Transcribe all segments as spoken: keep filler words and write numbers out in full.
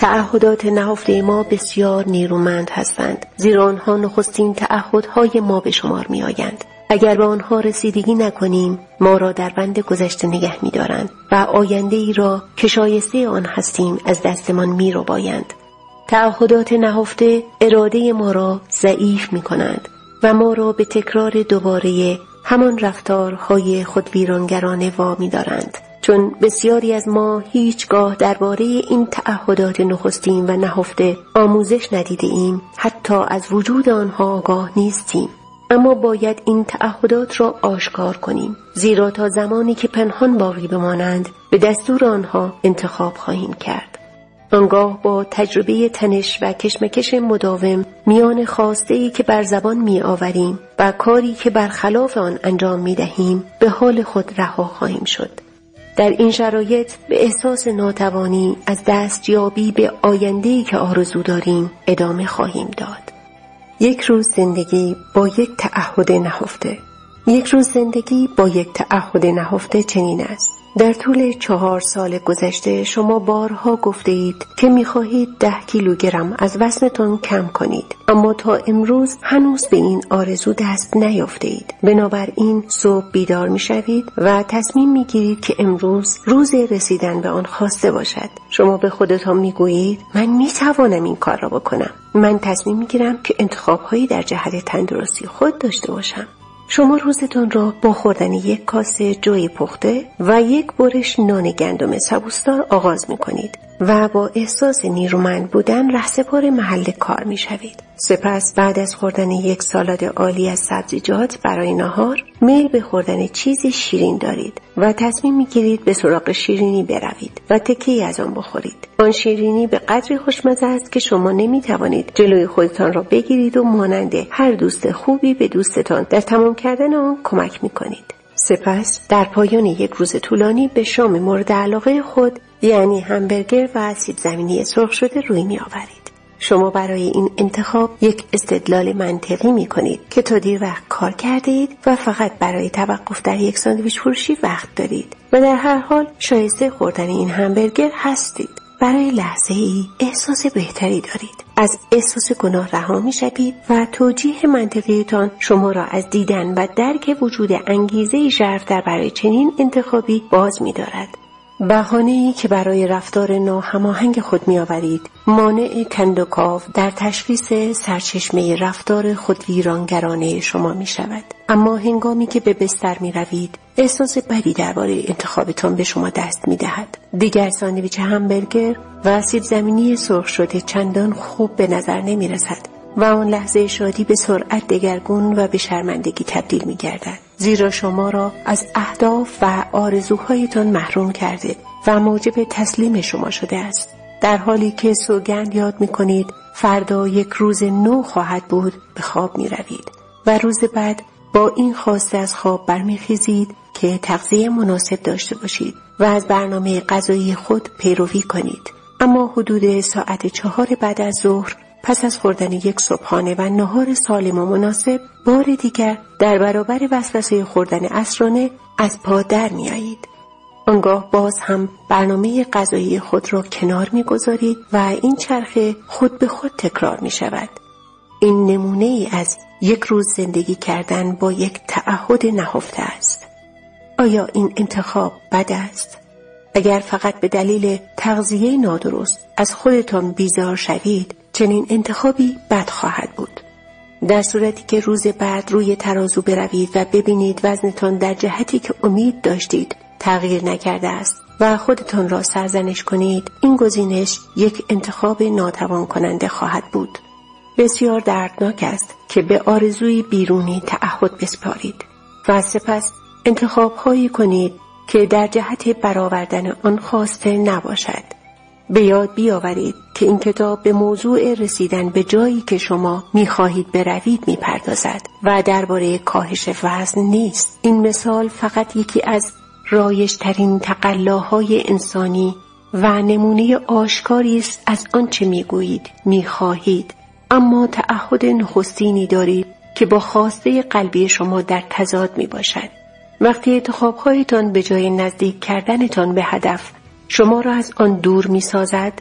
تعهدات نهفته ما بسیار نیرومند هستند، زیرا آنها نخستین تعهدهای ما به شمار می آیند. اگر به آنها رسیدگی نکنیم ما را در بند گذشته نگه می دارند و آینده ای را که شایسته آن هستیم از دستمان می رو بایند. تعهدات نهفته اراده ما را ضعیف می کنند و ما را به تکرار دوباره همان رفتارهای خودویرانگرانه وامی دارند، چون بسیاری از ما هیچگاه درباره این تعهدات نخستین و نهفته آموزش ندیده ایم، حتی از وجود آنها آگاه نیستیم. اما باید این تعهدات را آشکار کنیم، زیرا تا زمانی که پنهان باقی بمانند به دستور آنها انتخاب خواهیم کرد. آنگاه با تجربه تنش و کشمکش مداوم میان خواسته‌ای که بر زبان می آوریم و کاری که برخلاف آن انجام می دهیم به حال خود رها خواهیم شد. در این شرایط به احساس ناتوانی از دستیابی به آینده‌ای که آرزو داریم ادامه خواهیم داد. یک روز زندگی با یک تعهد نهفته. یک روز زندگی با یک تعهد نهفته چنین است: در طول چهار سال گذشته شما بارها گفته اید که می‌خواهید ده کیلوگرم از وزنتان کم کنید، اما تا امروز هنوز به این آرزو دست نیافته اید. بنابراین صبح بیدار می‌شوید و تصمیم می‌گیرید که امروز روز رسیدن به آن خواسته باشد. شما به خودتان می‌گویید من می‌توانم این کار را بکنم. من تصمیم می‌گیرم که انتخاب‌هایی در جهت تندرستی خود داشته باشم. شما روزتان را با خوردن یک کاسه جوی پخته و یک برش نان گندم سبوسدار آغاز می کنید و با احساس نیرومند بودن رهسپار محل کار می شوید. سپس بعد از خوردن یک سالاد عالی از سبزیجات برای نهار میل به خوردن چیزی شیرین دارید و تصمیم می گیرید به سراغ شیرینی بروید و تکه‌ای از آن بخورید. آن شیرینی به قدری خوشمزه است که شما نمی توانید جلوی خودتان را بگیرید و مانند هر دوست خوبی به دوستتان در تمام کردن آن کمک می کنید. سپس در پایان یک روز طولانی به شام مورد علاقه خود، یعنی همبرگر و سیب زمینی سرخ شده، روی می آورید. شما برای این انتخاب یک استدلال منطقی می کنید که تا دیر وقت کار کرده اید و فقط برای توقف در یک ساندویچ فروشی وقت دارید و در هر حال شایسته خوردن این همبرگر هستید. برای لحظه ای احساس بهتری دارید. از احساس گناه رها می شوید و توجیه منطقیتان شما را از دیدن و درک وجود انگیزه ژرف‌تر برای چنین انتخابی باز می دارد. بهانه‌ای که برای رفتار ناهماهنگ خود می آورید مانع کندوکاو در تشخیص سرچشمه رفتار خودویرانگرانه شما می شود. اما هنگامی که به بستر می روید احساس بدی درباره انتخابتان به شما دست می دهد. دیگر ساندویچ همبرگر و سیب زمینی سرخ شده چندان خوب به نظر نمی رسد و آن لحظه شادی به سرعت دگرگون و به شرمندگی تبدیل می گردد، زیرا شما را از اهداف و آرزوهایتان محروم کرده و موجب تسلیم شما شده است. در حالی که سوگند یاد می کنید فردا یک روز نو خواهد بود، به خواب می روید و روز بعد با این خواسته از خواب برمی خیزید که تغذیه مناسب داشته باشید و از برنامه غذایی خود پیروی کنید. اما حدود ساعت چهار بعد از ظهر پس از خوردن یک صبحانه و نهار سالم و مناسب بار دیگر در برابر وسوسه خوردن عصرانه از پا در می آیید. آنگاه باز هم برنامه غذایی خود را کنار می گذارید و این چرخه خود به خود تکرار می شود. این نمونه ای از یک روز زندگی کردن با یک تعهد نهفته است. آیا این انتخاب بد است؟ اگر فقط به دلیل تغذیه نادرست از خودتان بیزار شوید، چنین انتخابی بد خواهد بود. در صورتی که روز بعد روی ترازو بروید و ببینید وزنتان در جهتی که امید داشتید تغییر نکرده است و خودتان را سرزنش کنید، این گزینش یک انتخاب ناتوان کننده خواهد بود. بسیار دردناک است که به آرزوی بیرونی تعهد بسپارید و سپس انتخاب‌هایی کنید که در جهت برآوردن آن خواسته نباشد. به یاد بیاورید که این کتاب به موضوع رسیدن به جایی که شما می‌خواهید بروید می‌پردازد و درباره کاهش وزن نیست. این مثال فقط یکی از رایج‌ترین تقلاهای انسانی و نمونه آشکاری است از آنچه می‌گویید می‌خواهید، اما تعهد نخستینی دارید که با خواسته قلبی شما در تضاد می‌باشد. وقتی انتخاب‌هایتان به جای نزدیک کردنتان به هدف شما را از آن دور می‌سازد،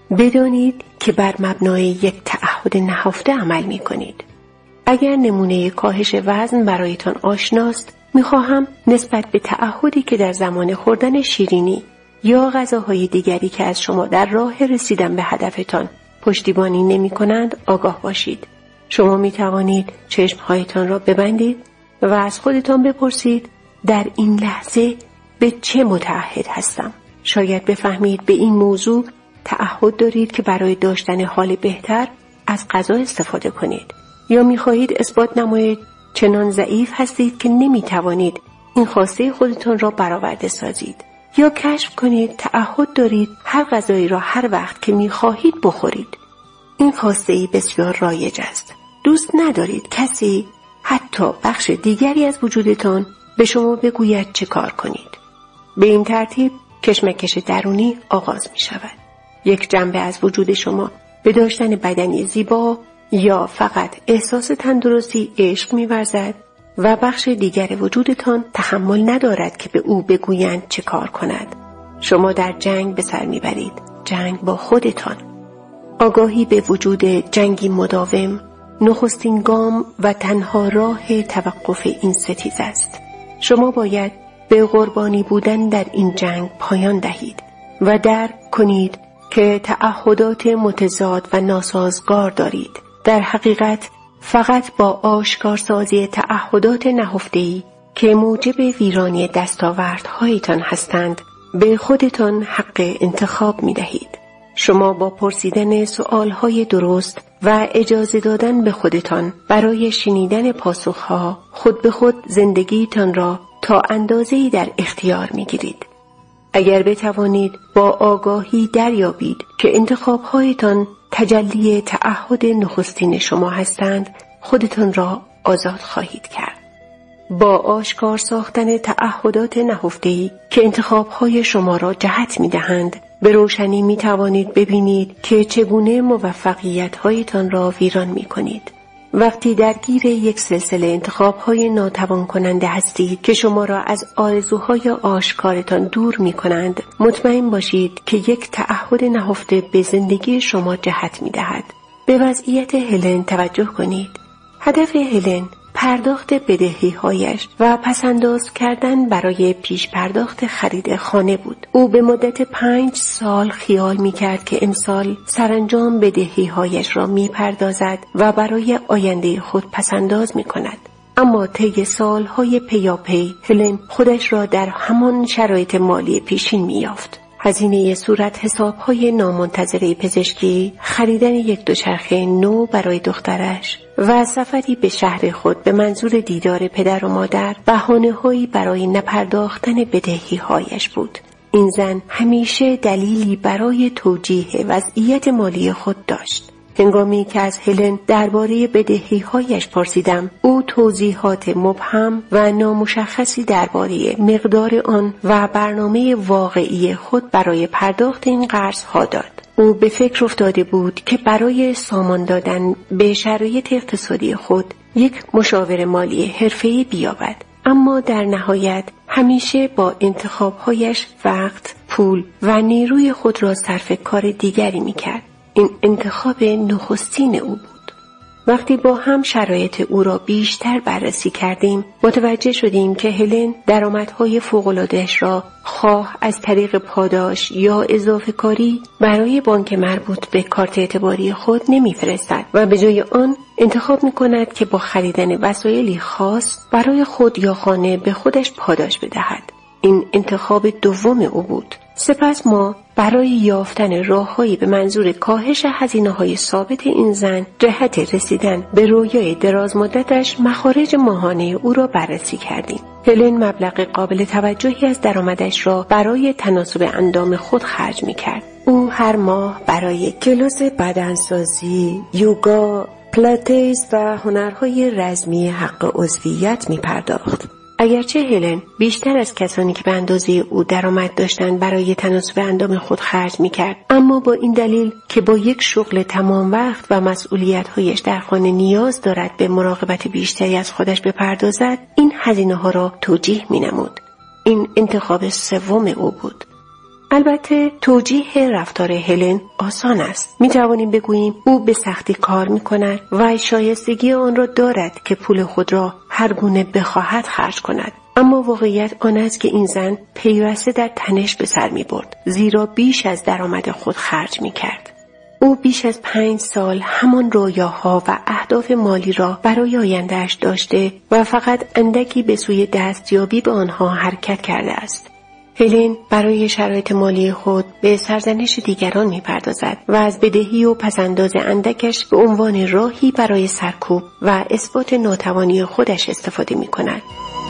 بدانید که بر مبنای یک تعهد نهفته عمل می کنید. اگر نمونه کاهش وزن برایتان آشناست، می خواهم نسبت به تعهدی که در زمان خوردن شیرینی یا غذاهای دیگری که از شما در راه رسیدن به هدفتان پشتیبانی نمی کنند آگاه باشید. شما می توانید چشمهایتان را ببندید و از خودتان بپرسید در این لحظه به چه متعهد هستم؟ شاید بفهمید به این موضوع تعهد دارید که برای داشتن حال بهتر از غذا استفاده کنید، یا می خواهید اثبات نمایید چنان ضعیف هستید که نمی توانید این خواسته خودتان را برآورده سازید، یا کشف کنید تعهد دارید هر غذایی را هر وقت که می خواهید بخورید. این خواسته‌ای بسیار رایج است. دوست ندارید کسی حتی بخش دیگری از وجودتان به شما بگوید چه کار کنید. به این ترتیب کشمکش درونی آغاز می شود. یک جنبه از وجود شما به داشتن بدنی زیبا یا فقط احساس تندرستی عشق می ورزد و بخش دیگر وجودتان تحمل ندارد که به او بگویند چه کار کند. شما در جنگ به سر می برید. جنگ با خودتان. آگاهی به وجود جنگی مداوم نخستین گام و تنها راه توقف این ستیز است. شما باید به قربانی بودن در این جنگ پایان دهید و درک کنید که تعهدات متضاد و ناسازگار دارید. در حقیقت فقط با آشکارسازی تعهدات نهفته‌ای که موجب ویرانی دستاوردهایتان هستند به خودتان حق انتخاب می دهید. شما با پرسیدن سؤالهای درست و اجازه دادن به خودتان برای شنیدن پاسخها خود به خود زندگیتان را تا اندازه‌ای در اختیار می گیرید. اگر بتوانید با آگاهی دریابید که انتخابهایتان تجلی تعهد نخستین شما هستند، خودتان را آزاد خواهید کرد. با آشکار ساختن تعهدات نهفته‌ای که انتخابهای شما را جهت می دهند، به روشنی می توانید ببینید که چگونه موفقیت‌هایتان را ویران می کنید. وقتی درگیر یک سلسله انتخاب‌های ناتوان کننده هستید که شما را از آرزوهای آشکارتان دور می کنند، مطمئن باشید که یک تعهد نهفته به زندگی شما جهت می دهد. به وضعیت هلن توجه کنید. هدف هلن پرداخت بدهی‌هایش و پسنداز کردن برای پیش پرداخت خرید خانه بود. او به مدت پنج سال خیال می‌کرد که امسال سرانجام بدهی‌هایش را می‌پردازد و برای آینده خود پسنداز می‌کند. اما طی سال‌های پیاپی هلن خودش را در همان شرایط مالی پیشین می‌یافت. هزینه صورت حساب‌های نامنتظره پزشکی، خریدن یک دوچرخه نو برای دخترش و سفری به شهر خود به منظور دیدار پدر و مادر بهانه‌هایی برای نپرداختن بدهی‌هایش بود. این زن همیشه دلیلی برای توجیه وضعیت مالی خود داشت. هنگامی که از هلن درباره بدهی‌هایش پرسیدم، او توضیحات مبهم و نامشخصی درباره مقدار آن و برنامه واقعی خود برای پرداخت این قرض‌ها داد. او به فکر افتاده بود که برای سامان دادن به شرایط اقتصادی خود یک مشاور مالی حرفه‌ای بیابد، اما در نهایت همیشه با انتخاب‌هایش وقت، پول و نیروی خود را صرف کار دیگری می‌کرد. این انتخاب نخستین او بود. وقتی با هم شرایط او را بیشتر بررسی کردیم، متوجه شدیم که هلن درآمدهای فوق‌العاده‌اش را خواه از طریق پاداش یا اضافه کاری برای بانک مربوط به کارت اعتباری خود نمی‌فرستد و به جای آن انتخاب می‌کند که با خریدن وسایلی خاص برای خود یا خانه به خودش پاداش بدهد. این انتخاب دوم او بود. سپس ما برای یافتن راه‌هایی به منظور کاهش هزینه‌های ثابت این زن جهت رسیدن به رویای دراز مدتش مخارج ماهانه او را بررسی کردیم. هلن مبلغ قابل توجهی از درآمدش را برای تناسب اندام خود خرج می‌کرد. او هر ماه برای کلاس بدنسازی، یوگا، پلاتیس و هنرهای رزمی حق عضویت می‌پرداخت. اگرچه هلن بیشتر از کسانی که به اندازه او درآمد داشتند برای تناسب اندام خود خرج می‌کرد، اما با این دلیل که با یک شغل تمام وقت و مسئولیت‌هایش در خانه نیاز دارد به مراقبت بیشتری از خودش بپردازد، این هزینه‌ها را توجیه می‌نمود. این انتخاب سوم او بود. البته توجیه رفتار هلن آسان است. می توانیم بگوییم او به سختی کار می کند و شایستگی آن را دارد که پول خود را هر گونه بخواهد خرج کند. اما واقعیت آن است که این زن پیوسته در تنش به سر می برد، زیرا بیش از درآمد خود خرج می کرد. او بیش از پنج سال همان رویاها و اهداف مالی را برای آینده‌اش داشته و فقط اندکی به سوی دستیابی به آنها حرکت کرده است. هلن برای شرایط مالی خود به سرزنش دیگران می‌پردازد و از بدهی و پسنداز اندکش به عنوان راهی برای سرکوب و اثبات ناتوانی خودش استفاده می‌کند.